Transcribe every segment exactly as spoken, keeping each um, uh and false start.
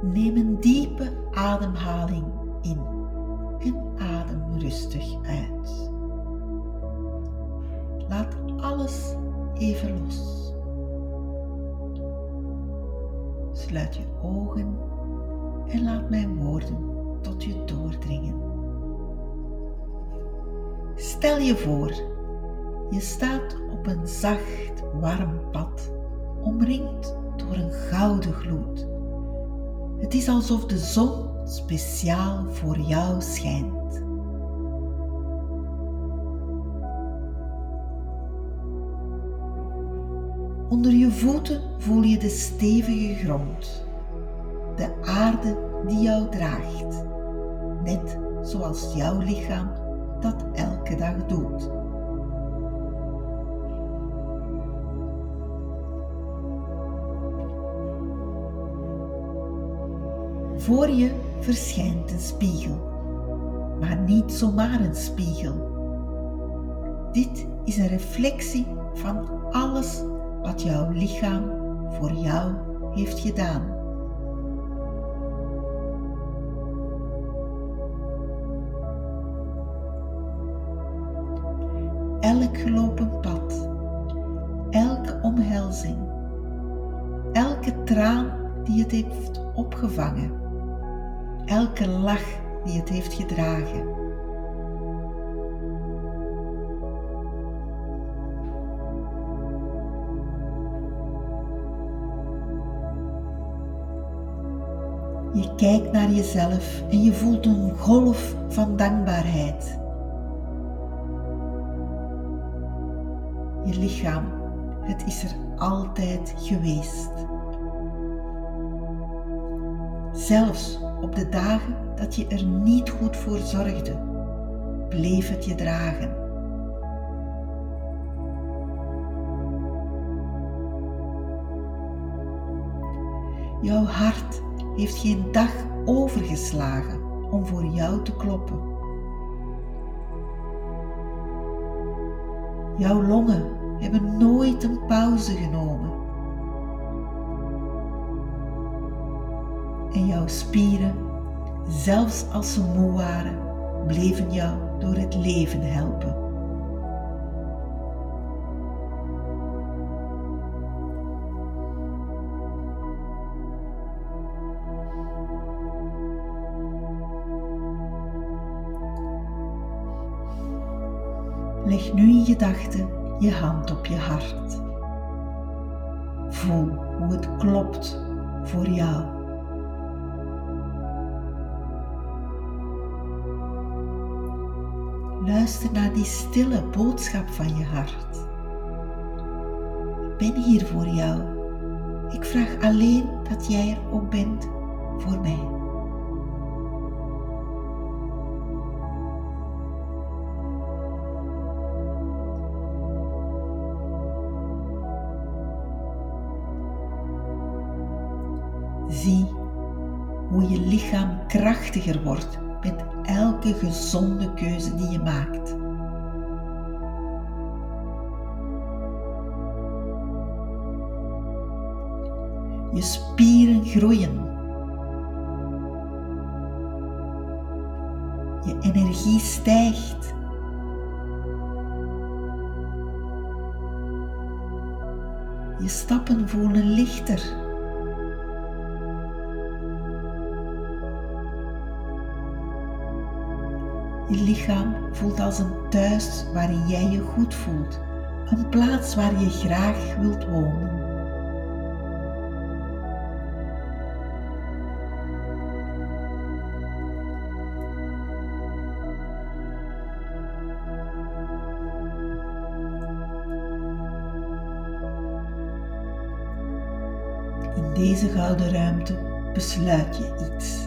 Neem een diepe ademhaling in en adem rustig uit. Laat alles even los. Sluit je ogen en laat mijn woorden tot je doordringen. Stel je voor, je staat op een zacht, warm pad, omringd door een gouden gloed. Het is alsof de zon speciaal voor jou schijnt. Onder je voeten voel je de stevige grond, de aarde die jou draagt, net zoals jouw lichaam dat elke dag doet. Voor je verschijnt een spiegel, maar niet zomaar een spiegel. Dit is een reflectie van alles wat jouw lichaam voor jou heeft gedaan. Elk gelopen pad, elke omhelzing, elke traan die het heeft opgevangen, elke lach die het heeft gedragen. Je kijkt naar jezelf en je voelt een golf van dankbaarheid. Je lichaam, het is er altijd geweest. Zelfs op de dagen dat je er niet goed voor zorgde, bleef het je dragen. Jouw hart heeft geen dag overgeslagen om voor jou te kloppen. Jouw longen hebben nooit een pauze genomen. En jouw spieren, zelfs als ze moe waren, bleven jou door het leven helpen. Leg nu in gedachten je hand op je hart. Voel hoe het klopt voor jou. Luister naar die stille boodschap van je hart. Ik ben hier voor jou. Ik vraag alleen dat jij er ook bent voor mij. Zie hoe je lichaam krachtiger wordt met elke gezonde keuze die je maakt. Je spieren groeien. Je energie stijgt. Je stappen voelen lichter. Je lichaam voelt als een thuis waarin jij je goed voelt, een plaats waar je graag wilt wonen. In deze gouden ruimte besluit je iets.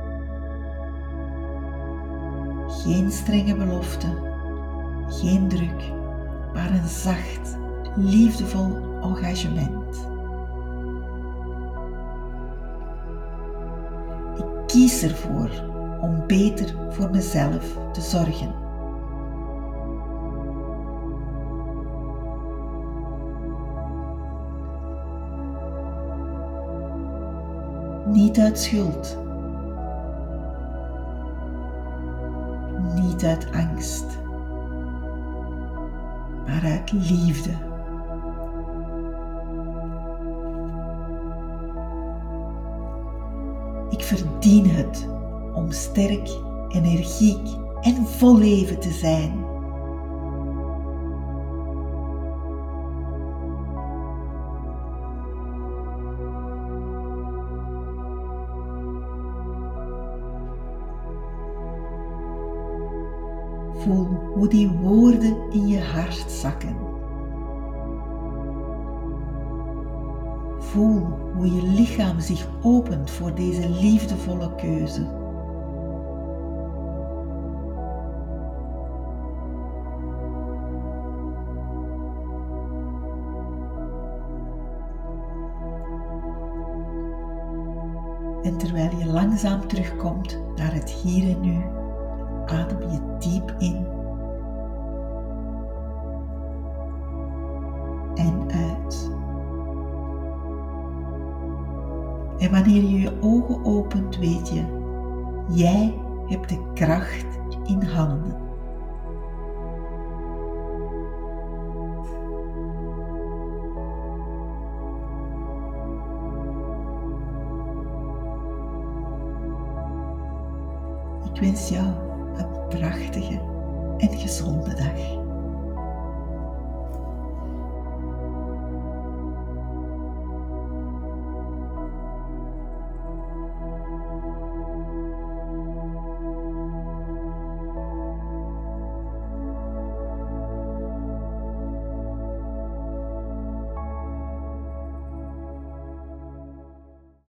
Geen strenge belofte, geen druk, maar een zacht, liefdevol engagement. Ik kies ervoor om beter voor mezelf te zorgen. Niet uit schuld. Niet uit angst. Maar uit liefde. Ik verdien het om sterk, energiek en vol leven te zijn. Voel hoe die woorden in je hart zakken. Voel hoe je lichaam zich opent voor deze liefdevolle keuze. En terwijl je langzaam terugkomt naar het hier en nu, adem je diep in en uit. En wanneer je je ogen opent, weet je, jij hebt de kracht in handen. Ik wens jou een prachtige en gezonde dag.